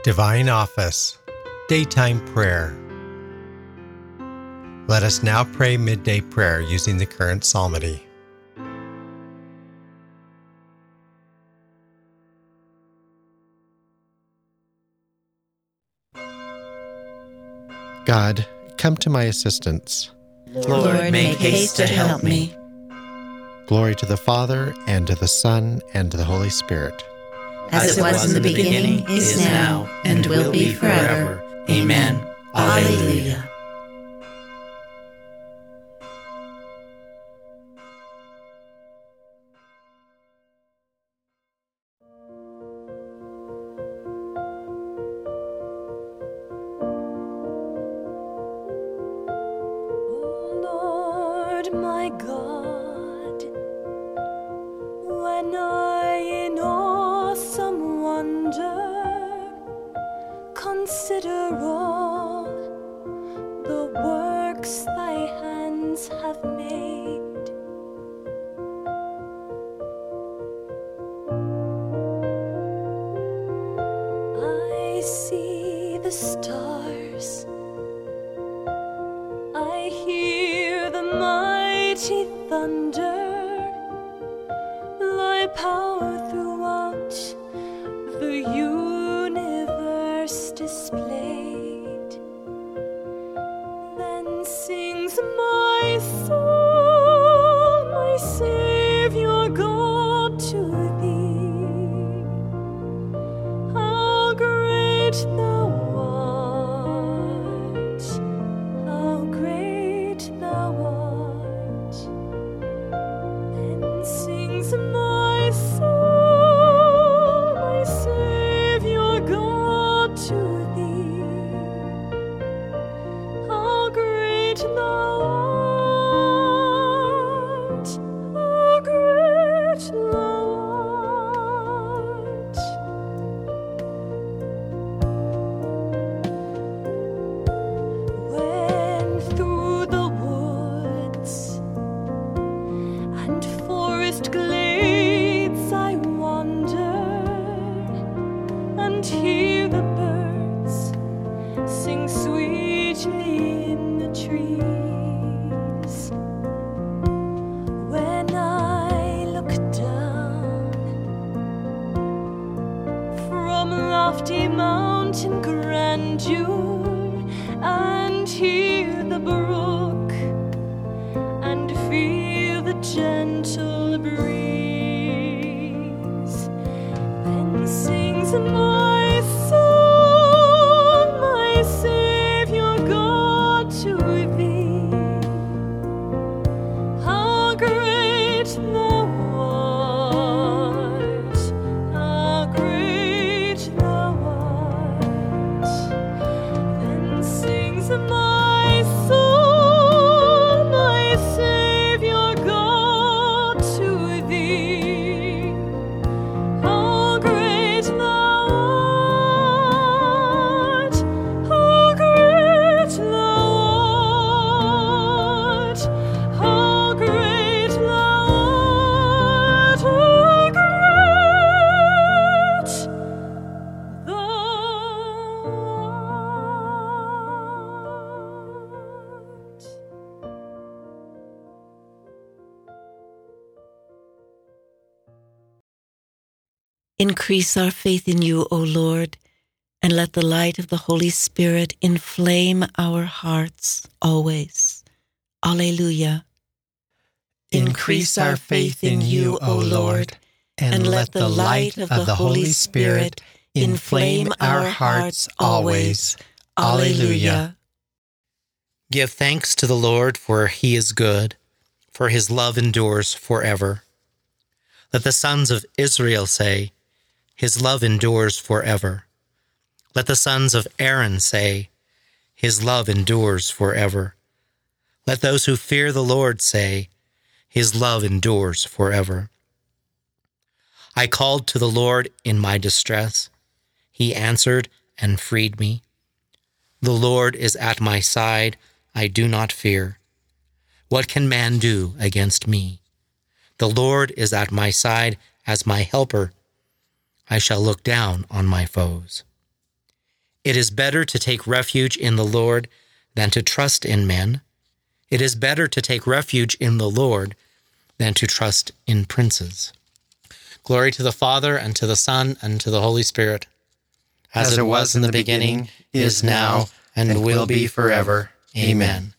Divine Office, Daytime Prayer. Let us now pray midday prayer using the current psalmody. God, come to my assistance. Lord, make haste to help me. Glory to the Father, and to the Son, and to the Holy Spirit. As it was in the beginning, is now, and will be forever. Amen. Alleluia. My God, when I in awesome wonder consider all the works thy hands have made, I see the stars, I hear the mighty thunder, thy power throughout the universe displayed. Then sings my soul, my Savior God, to thee. How great thou art, how great thou art. Then sings my soul, my Savior God, to thee. How great thou art, how great thou art. When through the woods and forest glades I wander and hear the birds sing sweetly in the trees. When I look down from lofty mountain grandeur and hear the brook and feel the gentle breeze, then sings my soul, my Savior God, to thee. How great thou art, how great thou art. Then sings my soul, my Savior God, to thee. How great thou art, how great thou art, how great thou art, how great thou art. Increase our faith in you, O Lord, and let the light of the Holy Spirit inflame our hearts always. Alleluia. Increase our faith in you, O Lord, and let the light of the Holy Spirit inflame our hearts always. Alleluia. Give thanks to the Lord, for he is good, for his love endures forever. Let the sons of Israel say, his love endures forever. Let the sons of Aaron say, his love endures forever. Let those who fear the Lord say, his love endures forever. I called to the Lord in my distress. He answered and freed me. The Lord is at my side. I do not fear. What can man do against me? The Lord is at my side as my helper. I shall look down on my foes. It is better to take refuge in the Lord than to trust in men. It is better to take refuge in the Lord than to trust in princes. Glory to the Father, and to the Son, and to the Holy Spirit, as it was in the beginning, is now, and will be forever. Amen.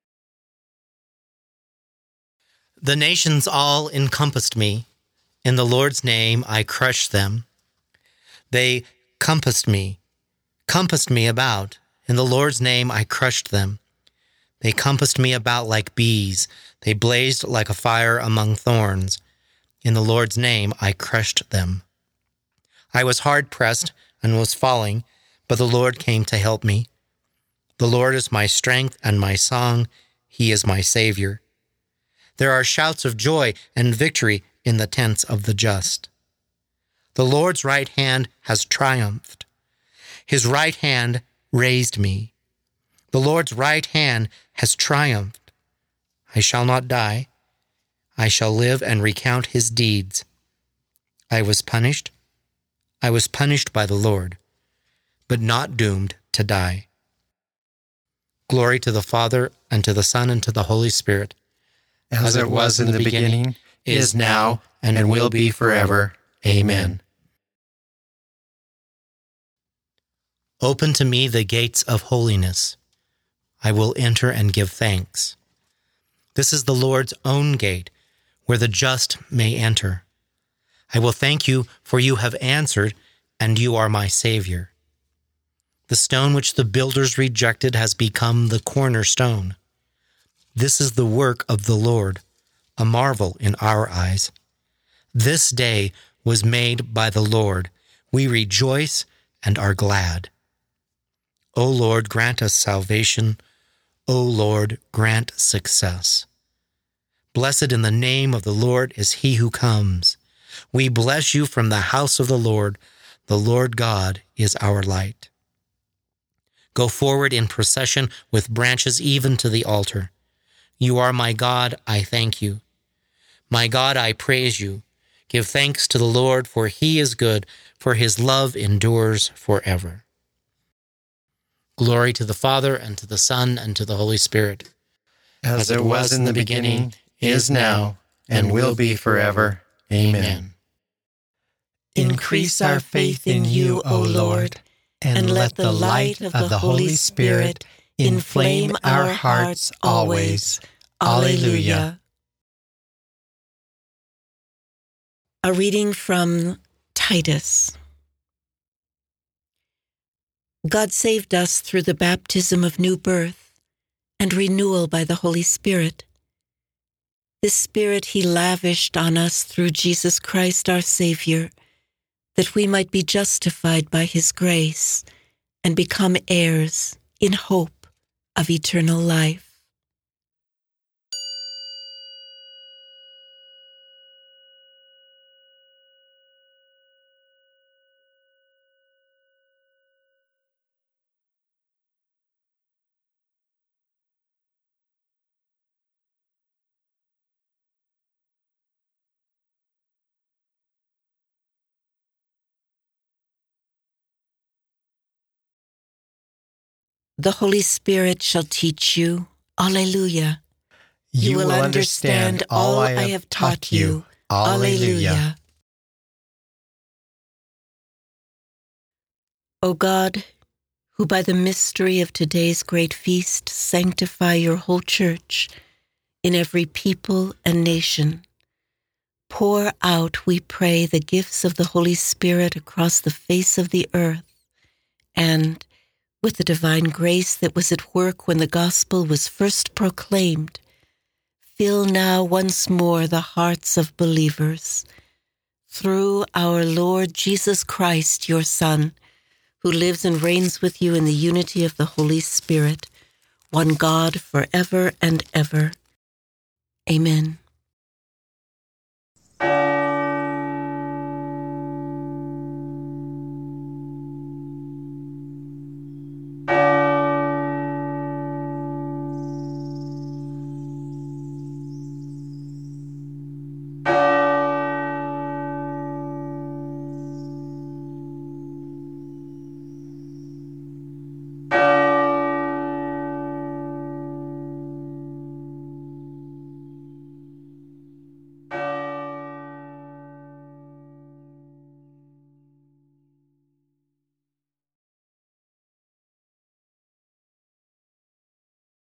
The nations all encompassed me. In the Lord's name I crushed them. They compassed me about. In the Lord's name I crushed them. They compassed me about like bees. They blazed like a fire among thorns. In the Lord's name I crushed them. I was hard pressed and was falling, but the Lord came to help me. The Lord is my strength and my song. He is my Savior. There are shouts of joy and victory in the tents of the just. The Lord's right hand has triumphed. His right hand raised me. The Lord's right hand has triumphed. I shall not die. I shall live and recount his deeds. I was punished by the Lord, but not doomed to die. Glory to the Father, and to the Son, and to the Holy Spirit, as it was in the beginning, is now, and will be forever. Amen. Open to me the gates of holiness. I will enter and give thanks. This is the Lord's own gate, where the just may enter. I will thank you, for you have answered, and you are my Savior. The stone which the builders rejected has become the cornerstone. This is the work of the Lord, a marvel in our eyes. This day was made by the Lord. We rejoice and are glad. O Lord, grant us salvation. O Lord, grant success. Blessed in the name of the Lord is he who comes. We bless you from the house of the Lord. The Lord God is our light. Go forward in procession with branches even to the altar. You are my God, I thank you. My God, I praise you. Give thanks to the Lord, for he is good, for his love endures forever. Glory to the Father, and to the Son, and to the Holy Spirit, as it was in the beginning, is now, and will be forever. Amen. Increase our faith in you, O Lord, and let the light of the Holy Spirit inflame our hearts always. Alleluia. A reading from Titus. God saved us through the baptism of new birth and renewal by the Holy Spirit. This Spirit he lavished on us through Jesus Christ our Savior, that we might be justified by his grace and become heirs in hope of eternal life. The Holy Spirit shall teach you. Alleluia. You will understand all I have taught you. Alleluia. O God, who by the mystery of today's great feast sanctify your whole church in every people and nation, pour out, we pray, the gifts of the Holy Spirit across the face of the earth, and with the divine grace that was at work when the gospel was first proclaimed, fill now once more the hearts of believers. Through our Lord Jesus Christ, your Son, who lives and reigns with you in the unity of the Holy Spirit, one God forever and ever. Amen.